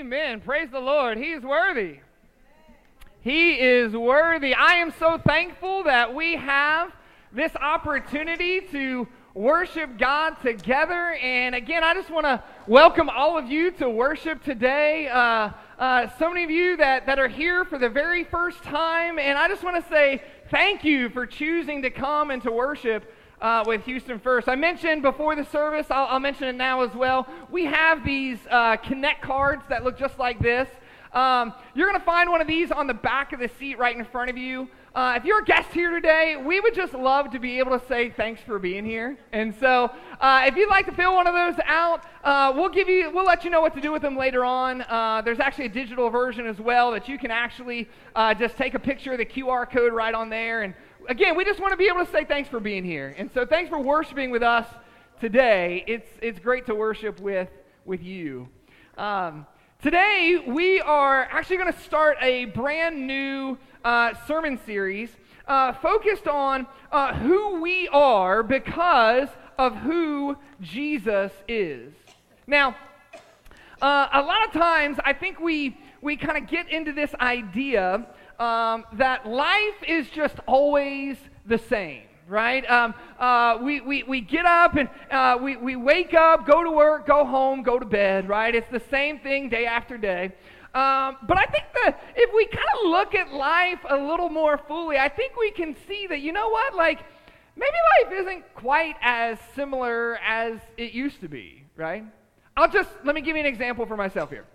Amen. Praise the Lord. He is worthy. He is worthy. I am so thankful that we have this opportunity to worship God together. And again, I just want to welcome all of you to worship today. So many of you that are here for the very first time. And I just want to say thank you for choosing to come and to worship with Houston First. I mentioned before the service, I'll mention it now as well, we have these Connect cards that look just like this. You're going to find one of these on the back of the seat right in front of you. If you're a guest here today, we would just love to be able to say thanks for being here. And so if you'd like to fill one of those out, we'll let you know what to do with them later on. There's actually a digital version as well that you can actually just take a picture of the QR code right on there. And again, we just want to be able to say thanks for being here. And so thanks for worshiping with us today. It's great to worship with you. Today, we are actually going to start a brand new sermon series focused on who we are because of who Jesus is. Now, a lot of times, I think we kind of get into this idea that life is just always the same, right? We get up and we wake up, go to work, go home, go to bed, right? It's the same thing day after day. But I think that if we kind of look at life a little more fully, I think we can see that, you know what, like, maybe life isn't quite as similar as it used to be, right? Let me give you an example for myself here.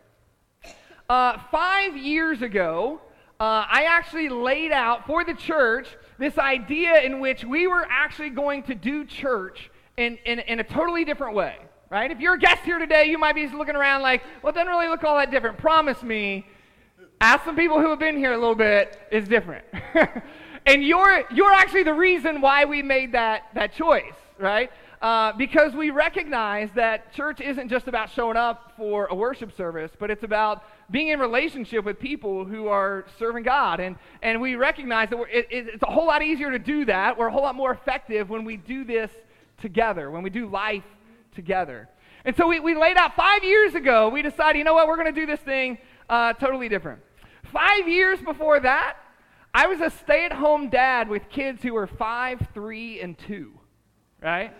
5 years ago, I actually laid out for the church this idea in which we were actually going to do church in a totally different way, right? If you're a guest here today, you might be looking around like, well, it doesn't really look all that different. Promise me, ask some people who have been here a little bit, it's different. And you're actually the reason why we made that choice, right? Because we recognize that church isn't just about showing up for a worship service, but it's about being in relationship with people who are serving God. And we recognize that it's a whole lot easier to do that. We're a whole lot more effective when we do this together, when we do life together. And so we laid out 5 years ago, we decided, you know what, we're going to do this thing totally different. 5 years before that, I was a stay-at-home dad with kids who were 5, 3, and 2, right?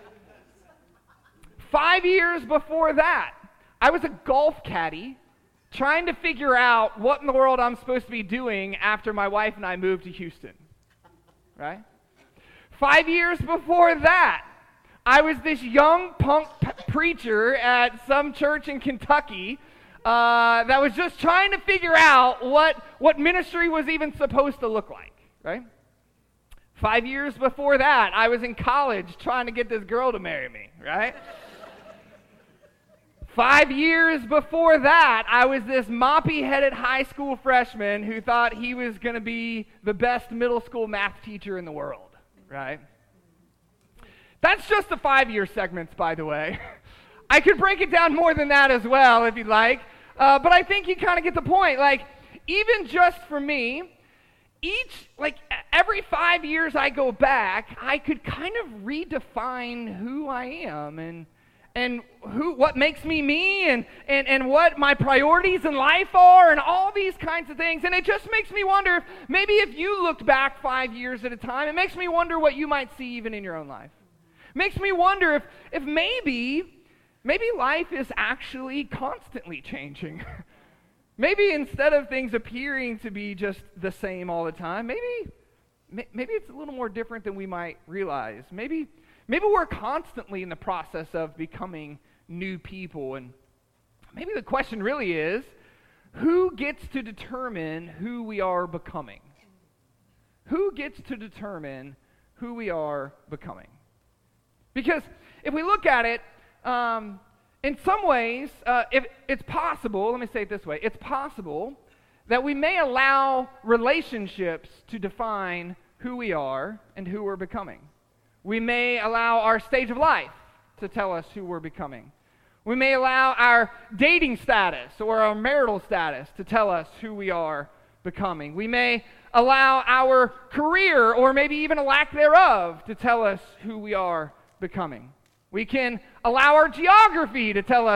5 years before that, I was a golf caddy trying to figure out what in the world I'm supposed to be doing after my wife and I moved to Houston, right? 5 years before that, I was this young punk preacher at some church in Kentucky that was just trying to figure out what ministry was even supposed to look like, right? 5 years before that, I was in college trying to get this girl to marry me, right? 5 years before that, I was this moppy-headed high school freshman who thought he was going to be the best middle school math teacher in the world, right? That's just the 5-year segments, by the way. I could break it down more than that as well, if you'd like. But I think you kind of get the point. Like, even just for me, every 5 years I go back, I could kind of redefine who I am and what makes me me and what my priorities in life are and all these kinds of things. And it just makes me wonder, maybe if you looked back 5 years at a time, it makes me wonder what you might see even in your own life. It makes me wonder if maybe life is actually constantly changing. Maybe instead of things appearing to be just the same all the time, maybe it's a little more different than we might realize. Maybe we're constantly in the process of becoming new people, and maybe the question really is, who gets to determine who we are becoming? Who gets to determine who we are becoming? Because if we look at it, in some ways, if it's possible, let me say it this way, it's possible that we may allow relationships to define who we are and who we're becoming. We may allow our stage of life to tell us who we're becoming. We may allow our dating status or our marital status to tell us who we are becoming. We may allow our career or maybe even a lack thereof to tell us who we are becoming. We can allow our geography to tell us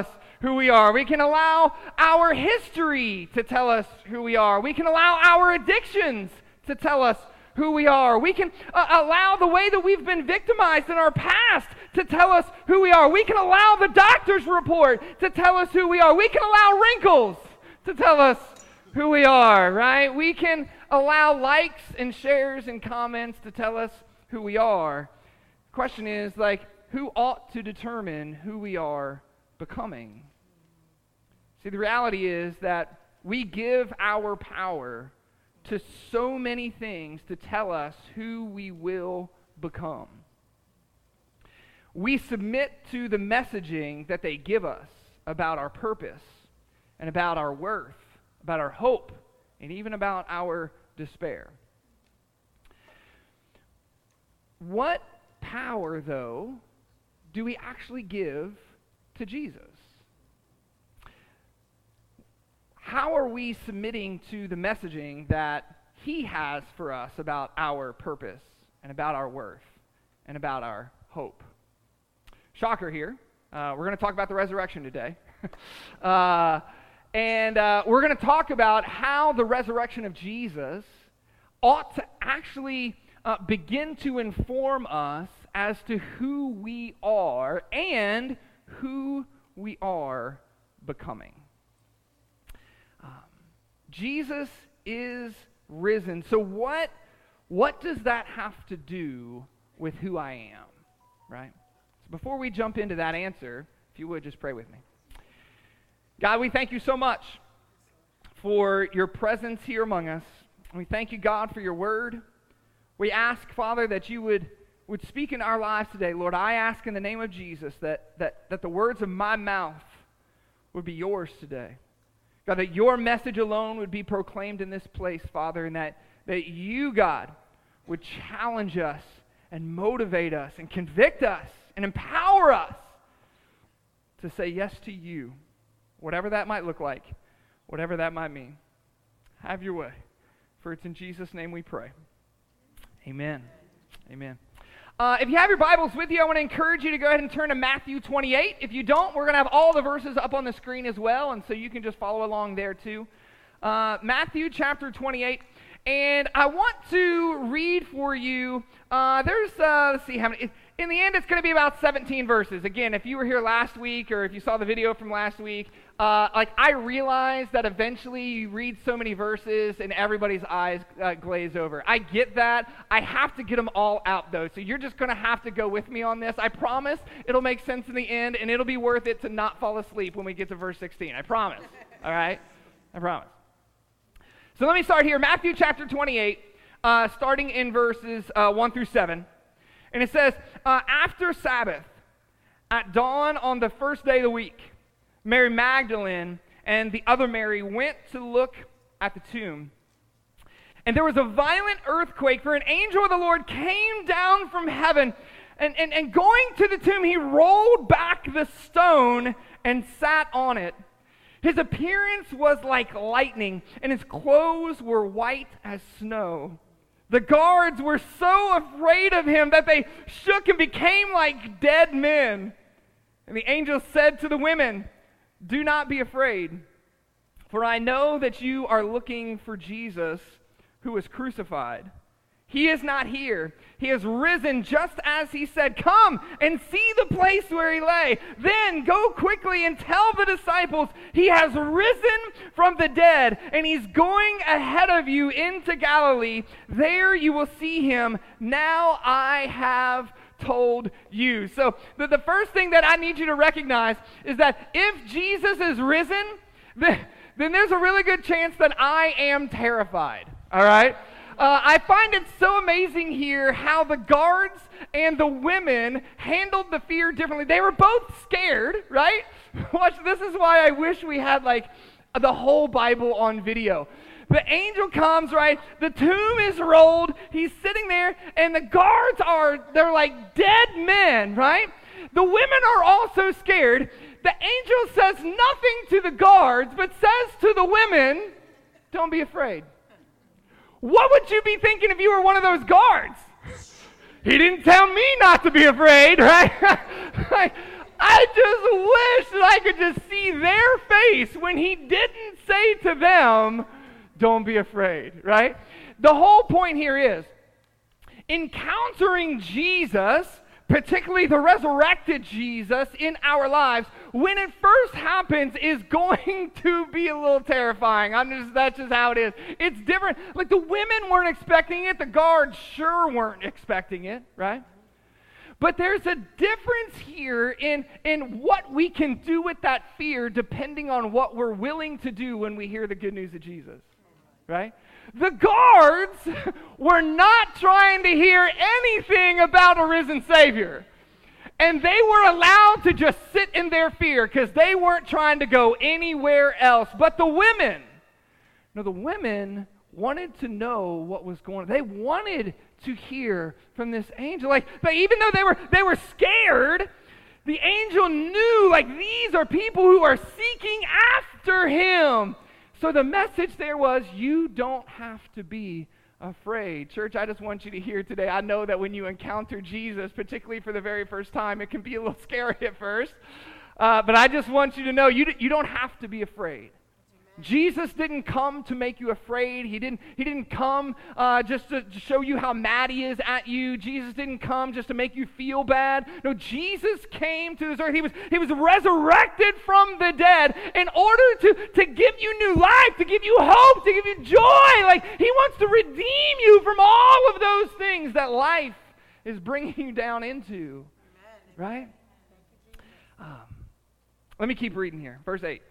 who we are. We can allow our history to tell us who we are. We can allow our addictions to tell us who we are. We can allow the way that we've been victimized in our past to tell us who we are. We can allow the doctor's report to tell us who we are. We can allow wrinkles to tell us who we are, right? We can allow likes and shares and comments to tell us who we are. The question is, like, who ought to determine who we are becoming? See, the reality is that we give our power to so many things to tell us who we will become. We submit to the messaging that they give us about our purpose and about our worth, about our hope, and even about our despair. What power, though, do we actually give to Jesus? How are we submitting to the messaging that he has for us about our purpose and about our worth and about our hope? Shocker here. We're going to talk about the resurrection today. And we're going to talk about how the resurrection of Jesus ought to actually begin to inform us as to who we are and who we are becoming. Jesus is risen. So what does that have to do with who I am, right? So before we jump into that answer, if you would, just pray with me. God, we thank you so much for your presence here among us. We thank you, God, for your word. We ask, Father, that you would speak in our lives today. Lord, I ask in the name of Jesus that the words of my mouth would be yours today. God, that your message alone would be proclaimed in this place, Father, and that you, God, would challenge us and motivate us and convict us and empower us to say yes to you, whatever that might look like, whatever that might mean. Have your way. For it's in Jesus' name we pray. Amen. Amen. If you have your Bibles with you, I want to encourage you to go ahead and turn to Matthew 28. If you don't, we're going to have all the verses up on the screen as well, and so you can just follow along there too. Matthew chapter 28. And I want to read for you, let's see how many, in the end it's going to be about 17 verses. Again, if you were here last week or if you saw the video from last week, I realize that eventually you read so many verses and everybody's eyes glaze over. I get that. I have to get them all out though, so you're just going to have to go with me on this. I promise it'll make sense in the end and it'll be worth it to not fall asleep when we get to verse 16. I promise. All right? I promise. So let me start here. Matthew chapter 28, starting in verses 1 through 7. And it says, after Sabbath, at dawn on the first day of the week, Mary Magdalene and the other Mary went to look at the tomb. And there was a violent earthquake, for an angel of the Lord came down from heaven. And going to the tomb, he rolled back the stone and sat on it. His appearance was like lightning, and his clothes were white as snow. The guards were so afraid of him that they shook and became like dead men. And the angel said to the women, "Do not be afraid, for I know that you are looking for Jesus who was crucified. He is not here. He has risen just as he said. Come and see the place where he lay. Then go quickly and tell the disciples he has risen from the dead, and he's going ahead of you into Galilee. There you will see him. Now I have told you." So the first thing that I need you to recognize is that if Jesus is risen, then there's a really good chance that I am terrified. All right? I find it so amazing here how the guards and the women handled the fear differently. They were both scared, right? Watch, this is why I wish we had like the whole Bible on video. The angel comes, right? The tomb is rolled. He's sitting there, and the guards they're like dead men, right? The women are also scared. The angel says nothing to the guards, but says to the women, "Don't be afraid." What would you be thinking if you were one of those guards? He didn't tell me not to be afraid, right? I just wish that I could just see their face when he didn't say to them, don't be afraid, right? The whole point here is, encountering Jesus, particularly the resurrected Jesus in our lives, when it first happens, is going to be a little terrifying. That's just how it is. It's different. Like, the women weren't expecting it. The guards sure weren't expecting it, right? But there's a difference here in what we can do with that fear depending on what we're willing to do when we hear the good news of Jesus, right? The guards were not trying to hear anything about a risen Savior. And they were allowed to just sit in their fear because they weren't trying to go anywhere else. But the women wanted to know what was going on. They wanted to hear from this angel. But even though they were scared, the angel knew, like, these are people who are seeking after him. So the message there was, you don't have to be afraid. Church, I just want you to hear today, I know that when you encounter Jesus, particularly for the very first time, it can be a little scary at first. But I just want you to know, you don't have to be afraid. Jesus didn't come to make you afraid. He didn't come just to show you how mad he is at you. Jesus didn't come just to make you feel bad. No, Jesus came to this earth. He was resurrected from the dead in order to give you new life, to give you hope, to give you joy. Like, he wants to redeem you from all of those things that life is bringing you down into. Amen. Right? Let me keep reading here. Verse 8.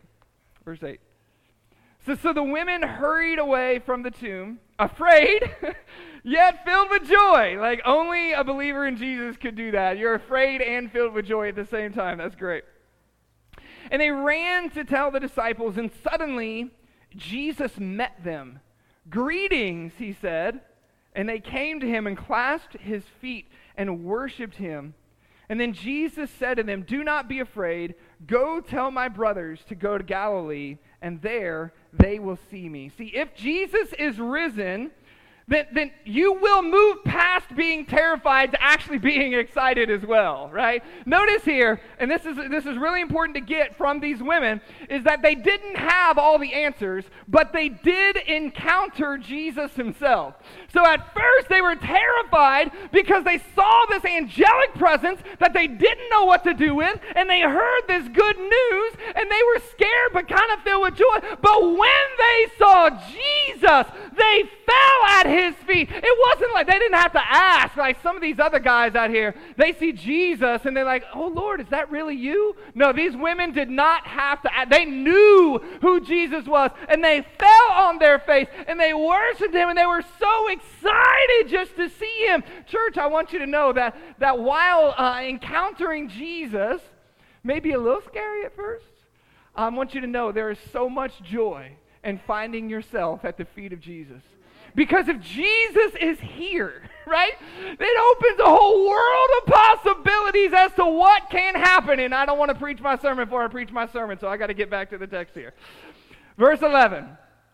So the women hurried away from the tomb, afraid, yet filled with joy. Like, only a believer in Jesus could do that. You're afraid and filled with joy at the same time. That's great. And they ran to tell the disciples, and suddenly Jesus met them. Greetings, he said. And they came to him and clasped his feet and worshiped him. And then Jesus said to them, do not be afraid. Go tell my brothers to go to Galilee, and there they will see me. See, if Jesus is risen, then you will move past being terrified to actually being excited as well, right? Notice here, and this is really important to get from these women, is that they didn't have all the answers, but they did encounter Jesus himself. So at first they were terrified because they saw this angelic presence that they didn't know what to do with, and they heard this good news, and they were scared but kind of filled with joy. But when they saw Jesus, they fell at his feet. It wasn't like they didn't have to ask, like some of these other guys out here. They see Jesus and they're like, oh Lord, is that really you? No, these women did not have to ask. They knew who Jesus was, and they fell on their face and they worshiped him, and they were so excited just to see him. Church, I want you to know that while encountering Jesus may be a little scary at first, I want you to know there is so much joy in finding yourself at the feet of Jesus. Because if Jesus is here, right, it opens a whole world of possibilities as to what can happen. And I don't want to preach my sermon before I preach my sermon, so I got to get back to the text here. Verse 11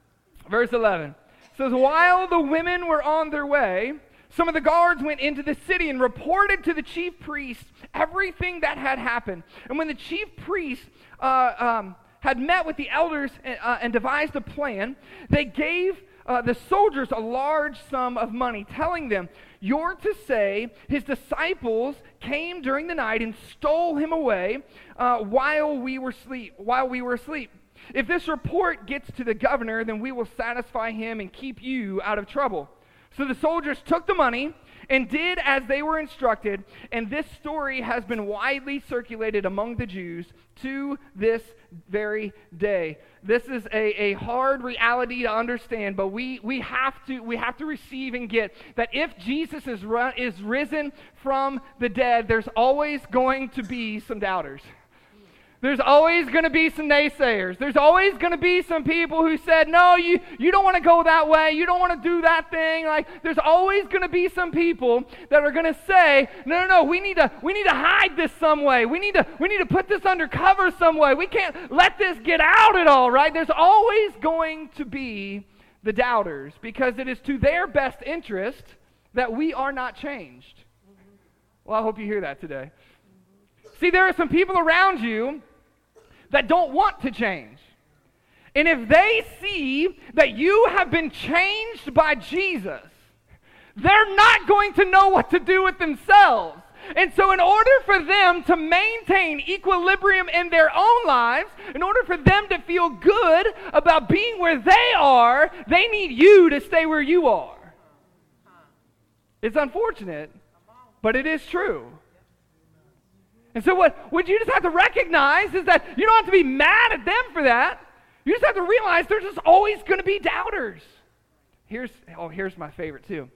says, while the women were on their way, some of the guards went into the city and reported to the chief priests everything that had happened. And when the chief priests had met with the elders and devised a plan, they gave the soldiers a large sum of money, telling them, you're to say his disciples came during the night and stole him away while we were asleep. If this report gets to the governor, then we will satisfy him and keep you out of trouble. So the soldiers took the money and did as they were instructed, and this story has been widely circulated among the Jews to this very day. This is a hard reality to understand, but we have to receive and get that if Jesus is risen from the dead, there's always going to be some doubters. There's always going to be some naysayers. There's always going to be some people who said, no, you don't want to go that way. You don't want to do that thing. Like, there's always going to be some people that are going to say, no, we need to hide this some way. We need to put this under cover some way. We can't let this get out at all, right? There's always going to be the doubters, because it is to their best interest that we are not changed. Well, I hope you hear that today. See, there are some people around you that don't want to change. And if they see that you have been changed by Jesus, they're not going to know what to do with themselves. And so in order for them to maintain equilibrium in their own lives, in order for them to feel good about being where they are, they need you to stay where you are. It's unfortunate, but it is true. And so what you just have to recognize is that you don't have to be mad at them for that. You just have to realize there's just always going to be doubters. Here's my favorite too.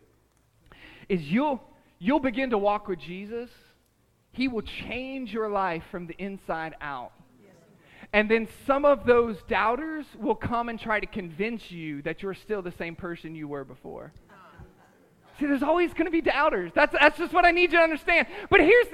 Is you'll begin to walk with Jesus. He will change your life from the inside out. And then some of those doubters will come and try to convince you that you're still the same person you were before. See, there's always going to be doubters. That's just what I need you to understand. But here's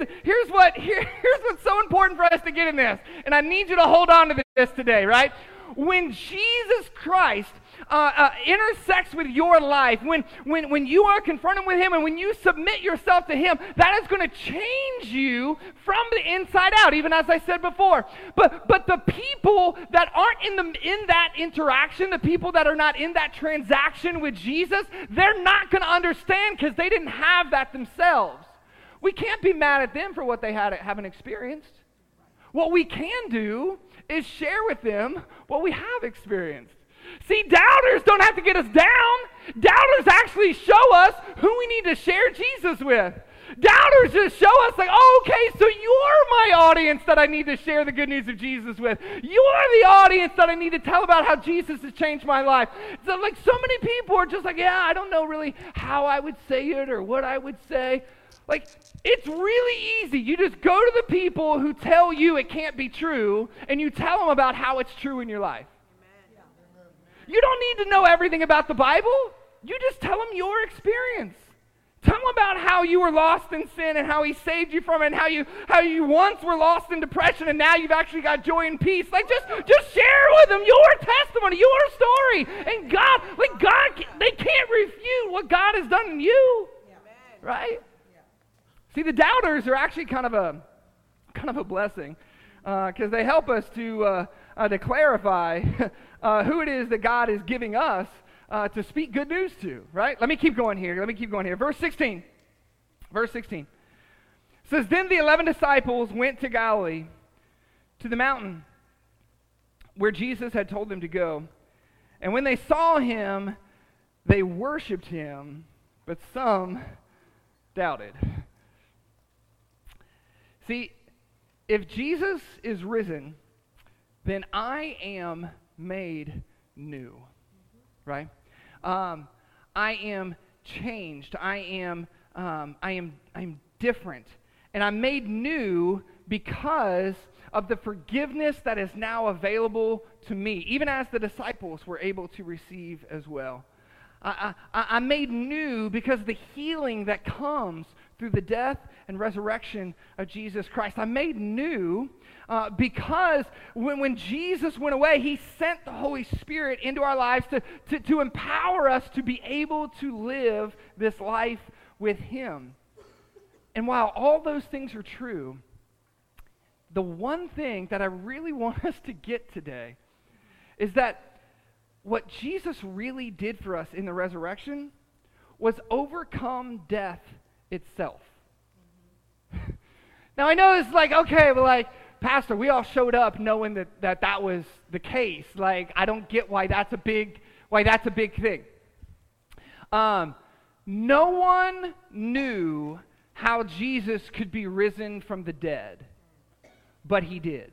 what's so important for us to get in this. And I need you to hold on to this today, right? When Jesus Christ intersects with your life, when you are confronted with him and when you submit yourself to him, that is going to change you from the inside out, even as I said before. But the people that aren't in that interaction, the people that are not in that transaction with Jesus, they're not going to understand because they didn't have that themselves. We can't be mad at them for what they haven't experienced. What we can do is share with them what we have experienced. See, doubters don't have to get us down. Doubters actually show us who we need to share Jesus with. Doubters just show us like, oh, okay, so you're my audience that I need to share the good news of Jesus with. You're the audience that I need to tell about how Jesus has changed my life. So like so many people are just like, yeah, I don't know really how I would say it or what I would say. Like, it's really easy. You just go to the people who tell you it can't be true, and you tell them about how it's true in your life. Amen. You don't need to know everything about the Bible. You just tell them your experience. Tell them about how you were lost in sin and how he saved you from it, and how you once were lost in depression and now you've actually got joy and peace. Like, just share with them your testimony, your story. And God, they can't refute what God has done in you. Amen. Right? See, the doubters are actually kind of a blessing because they help us to clarify who it is that God is giving us to speak good news to, right? Let me keep going here. Verse 16 says, Then the 11 disciples went to Galilee, to the mountain where Jesus had told them to go. And when they saw him, they worshiped him, but some doubted. See, if Jesus is risen, then I am made new, right? I am changed. I am different, and I'm made new because of the forgiveness that is now available to me, even as the disciples were able to receive as well. I'm made new because of the healing that comes through the death and resurrection of Jesus Christ. I'm made new because when Jesus went away, he sent the Holy Spirit into our lives to empower us to be able to live this life with him. And while all those things are true, the one thing that I really want us to get today is that what Jesus really did for us in the resurrection was overcome death itself. Now I know it's like, okay, but like, Pastor, we all showed up knowing that was the case. Like, I don't get why that's a big thing. No one knew how Jesus could be risen from the dead, but he did.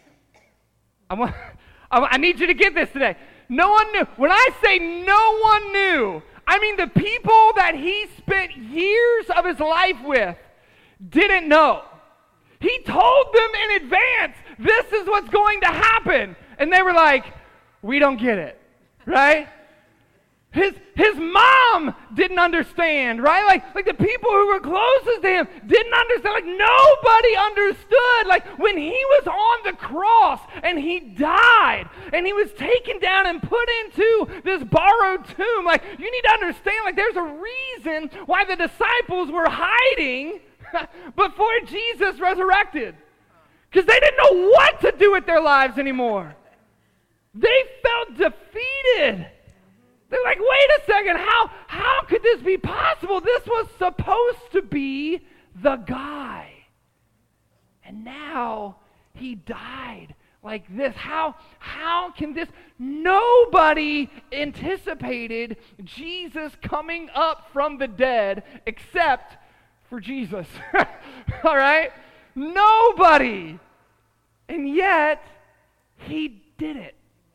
I need you to get this today. No one knew. When I say no one knew, I mean the people that he spent years of his life with didn't know. He told them in advance, this is what's going to happen. And they were like, we don't get it, right? His mom didn't understand, right? Like the people who were closest to him didn't understand. Like nobody understood. Like when he was on the cross and he died and he was taken down and put into this borrowed tomb. Like you need to understand, like there's a reason why the disciples were hiding before Jesus resurrected. because they didn't know what to do with their lives anymore. They felt defeated. They're like, wait a second, how could this be possible? This was supposed to be the guy. And now he died like this. How can this? Nobody anticipated Jesus coming up from the dead except for Jesus. All right? Nobody. And yet, he did it.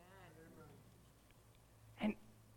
And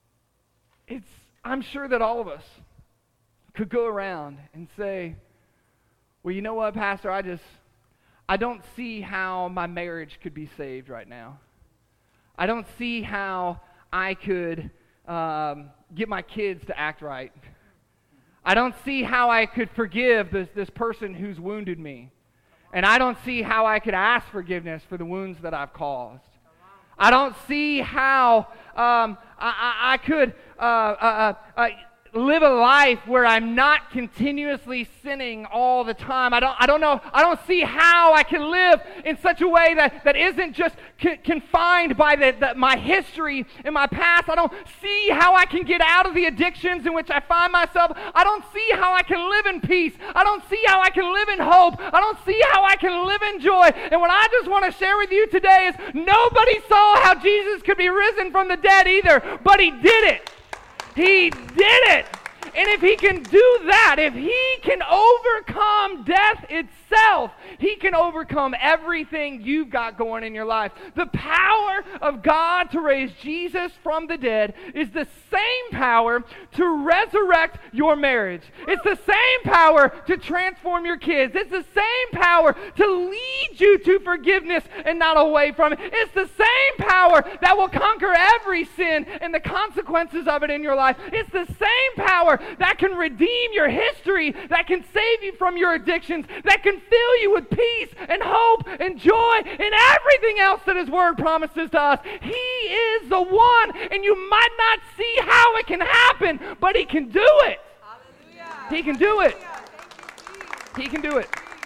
I'm sure that all of us could go around and say, well, you know what, Pastor, I don't see how my marriage could be saved right now. I don't see how I could get my kids to act right. I don't see how I could forgive this person who's wounded me. And I don't see how I could ask forgiveness for the wounds that I've caused. I don't see how I could live a life where I'm not continuously sinning all the time. I don't know. I don't see how I can live in such a way that isn't just confined by my history and my past. I don't see how I can get out of the addictions in which I find myself. I don't see how I can live in peace. I don't see how I can live in hope. I don't see how I can live in joy. And what I just want to share with you today is nobody saw how Jesus could be risen from the dead either, but he did it. He did it. And if he can do that, if he can overcome death itself, he can overcome everything you've got going in your life. The power of God to raise Jesus from the dead is the same power to resurrect your marriage. It's the same power to transform your kids. It's the same power to lead you to forgiveness and not away from it. It's the same power that will conquer every sin and the consequences of it in your life. It's the same power that can redeem your history, that can save you from your addictions, that can fill you with peace and hope and joy and everything else that his word promises to us. He is the one, and you might not see how it can happen, but he can do it. Hallelujah. He can do it. He can do it.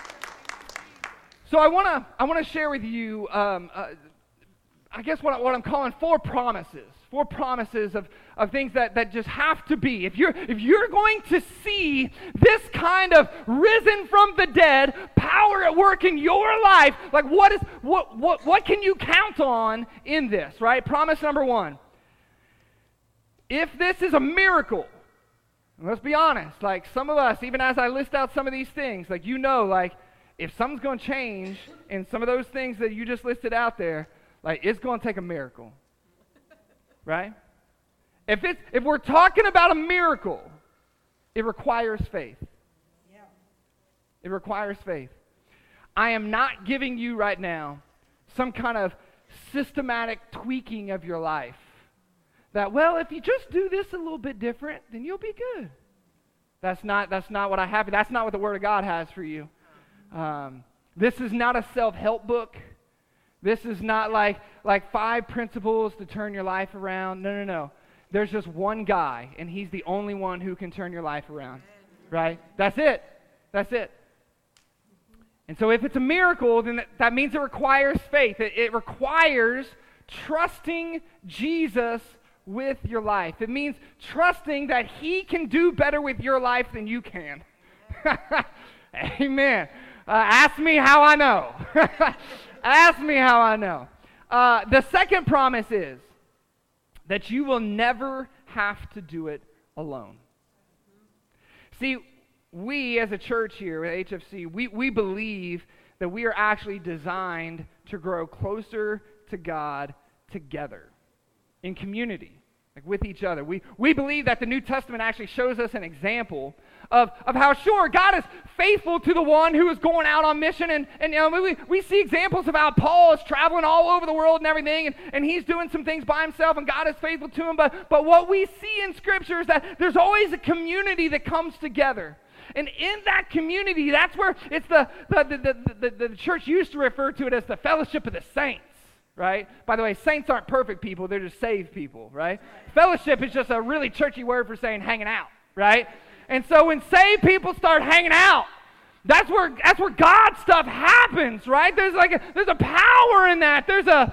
So I want to share with you, I guess what I'm calling four promises of things that just have to be. If you're going to see this kind of risen from the dead power at work in your life, like what can you count on in this, right? Promise number one. If this is a miracle, let's be honest, like some of us, even as I list out some of these things, like like if something's going to change in some of those things that you just listed out there, like it's going to take a miracle. Right? If we're talking about a miracle, it requires faith. Yeah. It requires faith. I am not giving you right now some kind of systematic tweaking of your life. That, well, if you just do this a little bit different, then you'll be good. That's not what I have. That's not what the Word of God has for you. This is not a self-help book. This is not like 5 principles to turn your life around. No. There's just one guy, and he's the only one who can turn your life around. Right? That's it. And so if it's a miracle, then that means it requires faith. It requires trusting Jesus with your life. It means trusting that he can do better with your life than you can. Amen. Ask me how I know. Ask me how I know. The second promise is that you will never have to do it alone. See, we as a church here at HFC, we believe that we are actually designed to grow closer to God together in community, like with each other. We believe that the New Testament actually shows us an example of how, sure, God is faithful to the one who is going out on mission. And you know, we see examples of how Paul is traveling all over the world and everything, and he's doing some things by himself, and God is faithful to him. But what we see in Scripture is that there's always a community that comes together. And in that community, that's where it's the church used to refer to it as the fellowship of the saints. Right? By the way, saints aren't perfect people, they're just saved people, right? Fellowship is just a really churchy word for saying hanging out, right? And so when saved people start hanging out, That's where God stuff happens, right? There's a power in that.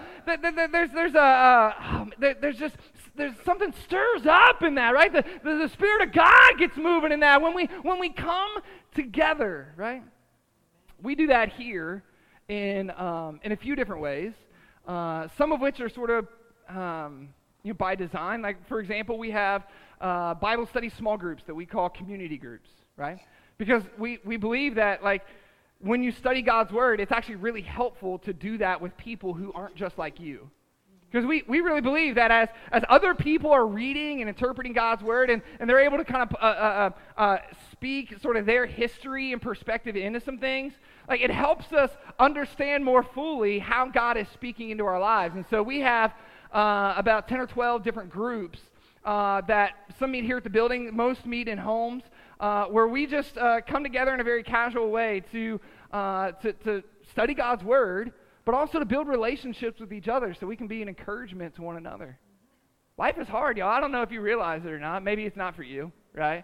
There's something stirs up in that, right? The Spirit of God gets moving in that when we come together, right? We do that here in a few different ways. Some of which are sort of by design. Like, for example, we have Bible study small groups that we call community groups, right? Because we believe that, like, when you study God's Word, it's actually really helpful to do that with people who aren't just like you. Because we really believe that as other people are reading and interpreting God's Word, and they're able to kind of speak sort of their history and perspective into some things, like, it helps us understand more fully how God is speaking into our lives. And so we have about 10 or 12 different groups that some meet here at the building, most meet in homes, where we just come together in a very casual way to study God's Word, but also to build relationships with each other so we can be an encouragement to one another. Life is hard, y'all. I don't know if you realize it or not. Maybe it's not for you, right?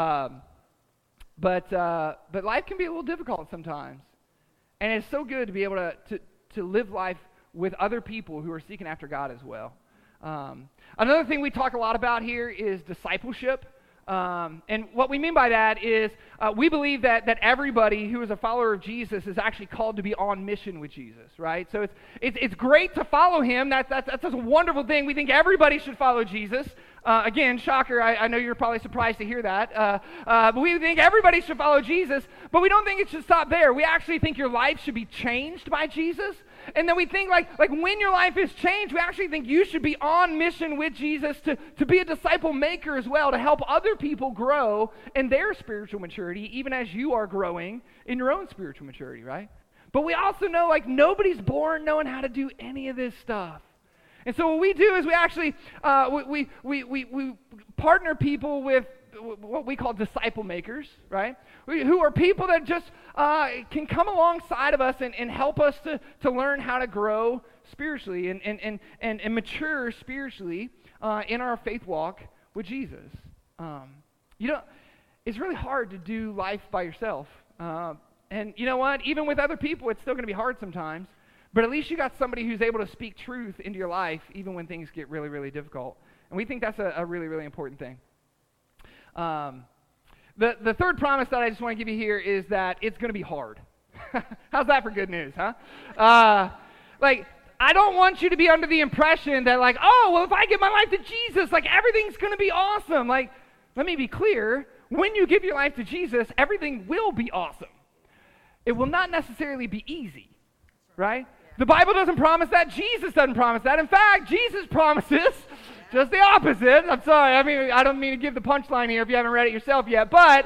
But life can be a little difficult sometimes. And it's so good to be able to live life with other people who are seeking after God as well. Another thing we talk a lot about here is discipleship. And what we mean by that is we believe that everybody who is a follower of Jesus is actually called to be on mission with Jesus, right? So it's great to follow him. That's a wonderful thing. We think everybody should follow Jesus. Again, shocker, I know you're probably surprised to hear that. But we think everybody should follow Jesus, but we don't think it should stop there. We actually think your life should be changed by Jesus. And then we think like when your life is changed, we actually think you should be on mission with Jesus to be a disciple maker as well, to help other people grow in their spiritual maturity, even as you are growing in your own spiritual maturity, right? But we also know, like, nobody's born knowing how to do any of this stuff. And so what we do is we actually we partner people with what we call disciple makers, right? Who are people that just can come alongside of us and help us to learn how to grow spiritually and mature spiritually in our faith walk with Jesus. It's really hard to do life by yourself. And you know what? Even with other people, it's still going to be hard sometimes. But at least you got somebody who's able to speak truth into your life, even when things get really, really difficult. And we think that's a really, really important thing. The third promise that I just want to give you here is that it's going to be hard. How's that for good news, huh? I don't want you to be under the impression that, like, oh, well, if I give my life to Jesus, like, everything's going to be awesome. Like, let me be clear. When you give your life to Jesus, everything will be awesome. It will not necessarily be easy, right? The Bible doesn't promise that. Jesus doesn't promise that. In fact, Jesus promises just the opposite. I'm sorry. I don't mean to give the punchline here if you haven't read it yourself yet. But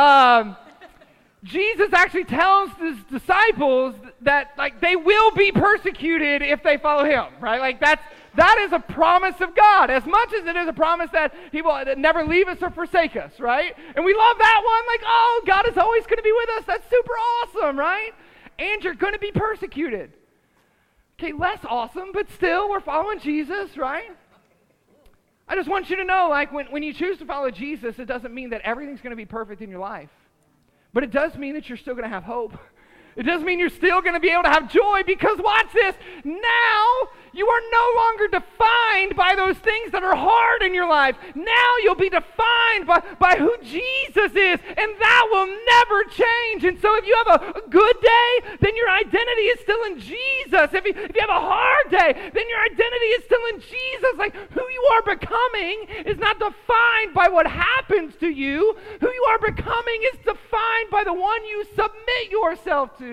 Jesus actually tells his disciples that, like, they will be persecuted if they follow him, right? Like, that is a promise of God, as much as it is a promise that he will never leave us or forsake us, right? And we love that one. Like, oh, God is always going to be with us. That's super awesome, right? And you're going to be persecuted. Okay, less awesome, but still, we're following Jesus, right? I just want you to know, like, when you choose to follow Jesus, it doesn't mean that everything's going to be perfect in your life. But it does mean that you're still going to have hope. It does mean you're still going to be able to have joy, because watch this, now you are no longer defined by those things that are hard in your life. Now you'll be defined by who Jesus is, and that will never change. And so if you have a good day, then your identity is still in Jesus. If you have a hard day, then your identity is still in Jesus. Like, who you are becoming is not defined by what happens to you. Who you are becoming is defined by the one you submit yourself to.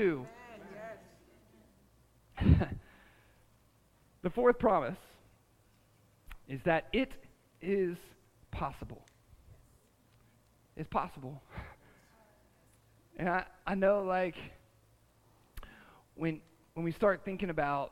The fourth promise is that it is possible. It's possible. And I know, like, when we start thinking about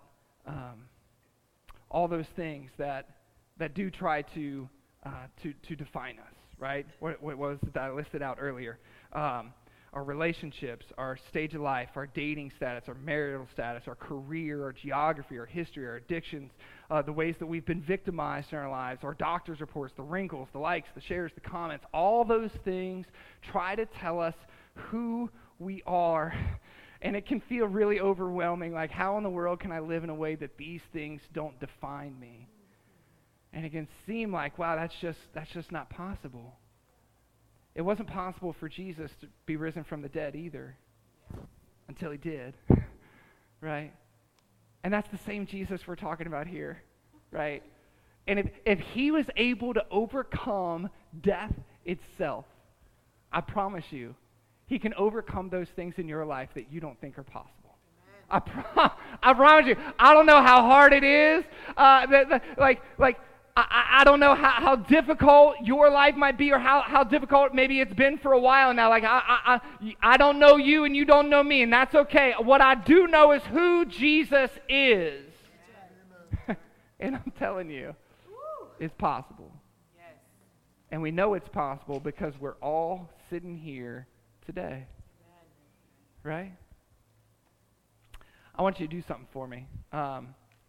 all those things that do try to define us, right? What was it that I listed out earlier? Our relationships, our stage of life, our dating status, our marital status, our career, our geography, our history, our addictions, the ways that we've been victimized in our lives, our doctor's reports, the wrinkles, the likes, the shares, the comments, all those things try to tell us who we are. And it can feel really overwhelming, like how in the world can I live in a way that these things don't define me? And it can seem like, wow, that's just not possible. It wasn't possible for Jesus to be risen from the dead either, until he did, right? And that's the same Jesus we're talking about here, right? And if he was able to overcome death itself, I promise you, he can overcome those things in your life that you don't think are possible. I promise you. I don't know how hard it is. I don't know how difficult your life might be, or how difficult maybe it's been for a while now. Like, I don't know you and you don't know me, and that's okay. What I do know is who Jesus is. And I'm telling you, it's possible. Yes. And we know it's possible because we're all sitting here today. Right? I want you to do something for me. I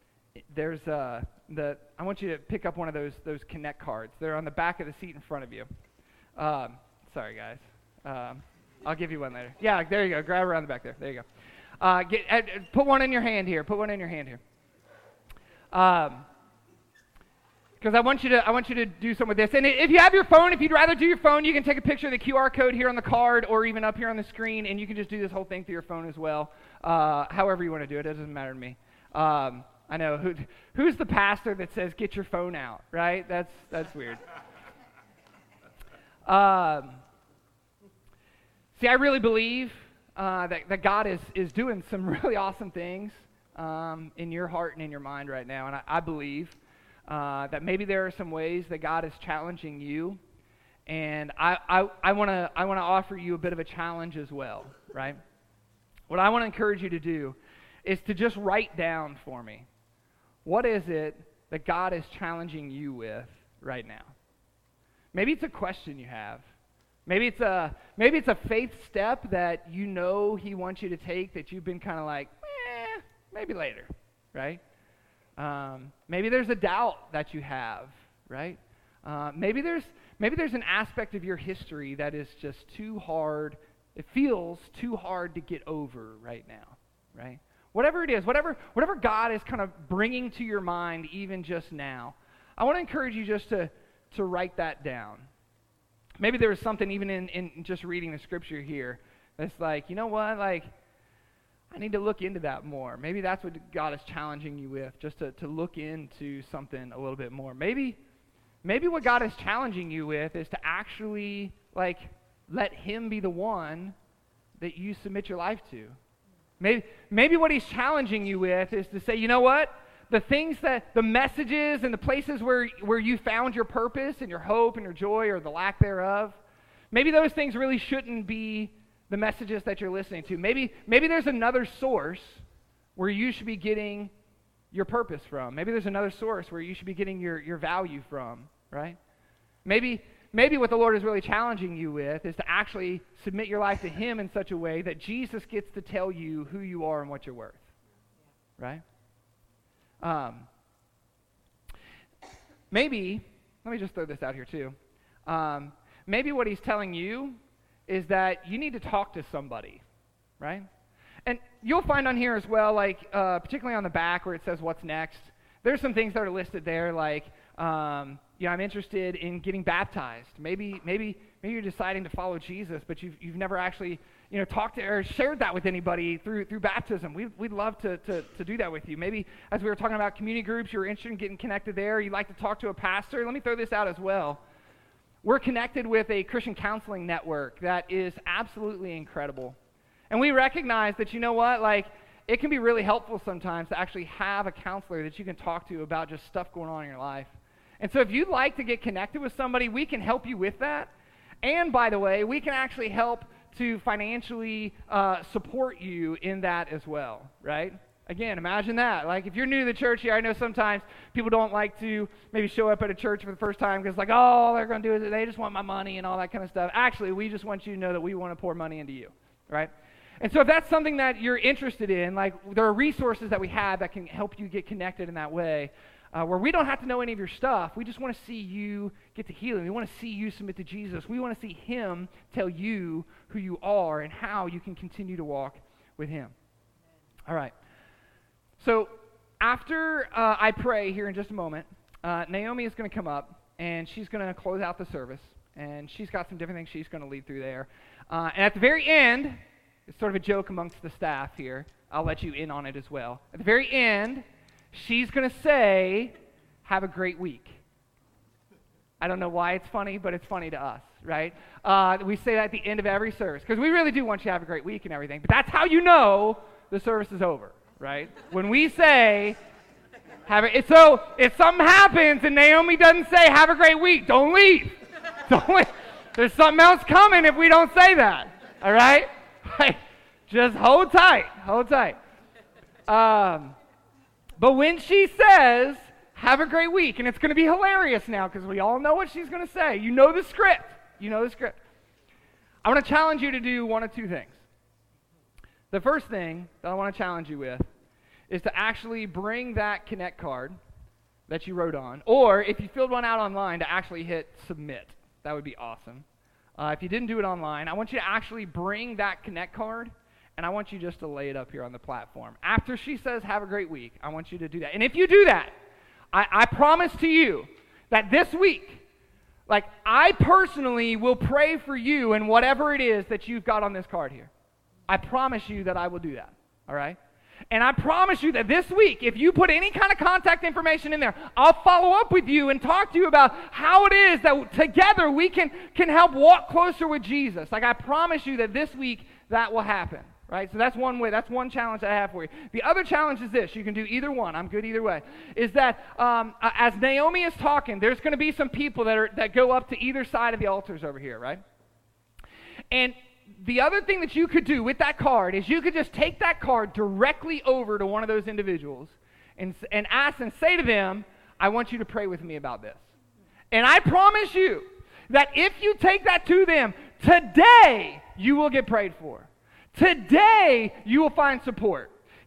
want you to pick up one of those Connect cards. They're on the back of the seat in front of you. Sorry, guys. I'll give you one later. Yeah, there you go. Grab around the back there. There you go. Put one in your hand here. Put one in your hand here. Because I want you to do something with this. And if you have your phone, if you'd rather do your phone, you can take a picture of the QR code here on the card, or even up here on the screen, and you can just do this whole thing through your phone as well. However you want to do it. It doesn't matter to me. I know who's the pastor that says get your phone out, right? That's weird. See, I really believe that God is doing some really awesome things in your heart and in your mind right now, and I believe that maybe there are some ways that God is challenging you, and I want to offer you a bit of a challenge as well, right? What I want to encourage you to do is to just write down for me, what is it that God is challenging you with right now? Maybe it's a question you have. Maybe it's a faith step that you know he wants you to take that you've been kind of like, maybe later, right? Maybe there's a doubt that you have, right? Maybe there's an aspect of your history that is just too hard. It feels too hard to get over right now, right? Whatever it is, whatever God is kind of bringing to your mind even just now, I want to encourage you just to write that down. Maybe there was something even in just reading the scripture here that's like, you know what, like, I need to look into that more. Maybe that's what God is challenging you with, just to look into something a little bit more. Maybe what God is challenging you with is to actually, like, let him be the one that you submit your life to. Maybe what he's challenging you with is to say, you know what? The messages and the places where you found your purpose and your hope and your joy, or the lack thereof, maybe those things really shouldn't be the messages that you're listening to. Maybe there's another source where you should be getting your purpose from. Maybe there's another source where you should be getting your value from, right? Maybe what the Lord is really challenging you with is to actually submit your life to him in such a way that Jesus gets to tell you who you are and what you're worth, right? Maybe, let me just throw this out here too. Maybe what he's telling you is that you need to talk to somebody, right? And you'll find on here as well, like particularly on the back where it says what's next, there's some things that are listed there, like I'm interested in getting baptized. Maybe you're deciding to follow Jesus, but you've never actually talked to or shared that with anybody through baptism. We'd love to do that with you. Maybe as we were talking about community groups, you're interested in getting connected there. You'd like to talk to a pastor. Let me throw this out as well. We're connected with a Christian counseling network that is absolutely incredible. And we recognize that, you know what, like, it can be really helpful sometimes to actually have a counselor that you can talk to about just stuff going on in your life. And so if you'd like to get connected with somebody, we can help you with that. And by the way, we can actually help to financially support you in that as well, right? Again, imagine that. Like, if you're new to the church here, I know sometimes people don't like to maybe show up at a church for the first time because, like, oh, all they're going to do is they just want my money and all that kind of stuff. Actually, we just want you to know that we want to pour money into you, right? And so if that's something that you're interested in, like, there are resources that we have that can help you get connected in that way. where we don't have to know any of your stuff. We just want to see you get to healing. We want to see you submit to Jesus. We want to see him tell you who you are and how you can continue to walk with him. All right. So after I pray here in just a moment, Naomi is going to come up, and she's going to close out the service. And she's got some different things she's going to lead through there. And at the very end, it's sort of a joke amongst the staff here. I'll let you in on it as well. At the very end, she's going to say, have a great week. I don't know why it's funny, but it's funny to us, right? We say that at the end of every service, because we really do want you to have a great week and everything. But that's how you know the service is over, right? When we say, so if something happens and Naomi doesn't say, have a great week, don't leave. Don't leave. There's something else coming if we don't say that, all right? Just hold tight, hold tight. But when she says, have a great week, and it's going to be hilarious now because we all know what she's going to say. You know the script. You know the script. I want to challenge you to do one of two things. The first thing that I want to challenge you with is to actually bring that Connect card that you wrote on, or if you filled one out online, to actually hit submit. That would be awesome. If you didn't do it online, I want you to actually bring that Connect card, and I want you just to lay it up here on the platform. After she says, have a great week, I want you to do that. And if you do that, I promise to you that this week, like, I personally will pray for you and whatever it is that you've got on this card here. I promise you that I will do that, all right? And I promise you that this week, if you put any kind of contact information in there, I'll follow up with you and talk to you about how it is that together we can help walk closer with Jesus. Like, I promise you that this week that will happen, right? So that's one way. That's one challenge I have for you. The other challenge is this. You can do either one. I'm good either way. Is that as Naomi is talking, there's going to be some people that go up to either side of the altars over here, right? And the other thing that you could do with that card is you could just take that card directly over to one of those individuals and ask and say to them, I want you to pray with me about this. And I promise you that if you take that to them, today you will get prayed for. Today you will find support.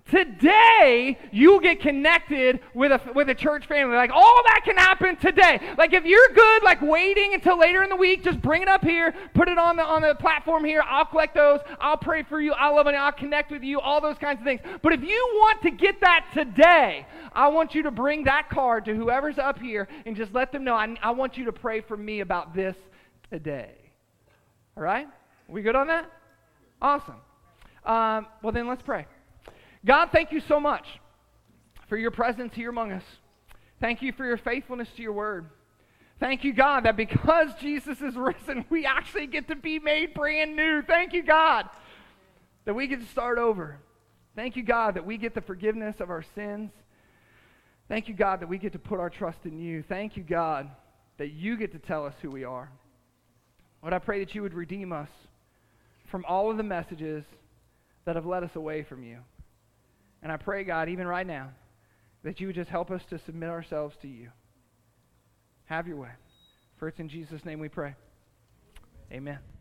Today you'll get connected with a church family. Like, all of that can happen today. Like, if you're good, like, waiting until later in the week, just bring it up here, put it on the platform here. I'll collect those. I'll pray for you. I'll love you. I'll connect with you. All those kinds of things. But if you want to get that today, I want you to bring that card to whoever's up here and just let them know, I want you to pray for me about this today. All right? We good on that? Awesome. Well, then let's pray. God, thank you so much for your presence here among us. Thank you for your faithfulness to your word. Thank you, God, that because Jesus is risen, we actually get to be made brand new. Thank you, God, that we get to start over. Thank you, God, that we get the forgiveness of our sins. Thank you, God, that we get to put our trust in you. Thank you, God, that you get to tell us who we are. Lord, I pray that you would redeem us from all of the messages that have led us away from you. And I pray, God, even right now, that you would just help us to submit ourselves to you. Have your way. For it's in Jesus' name we pray. Amen.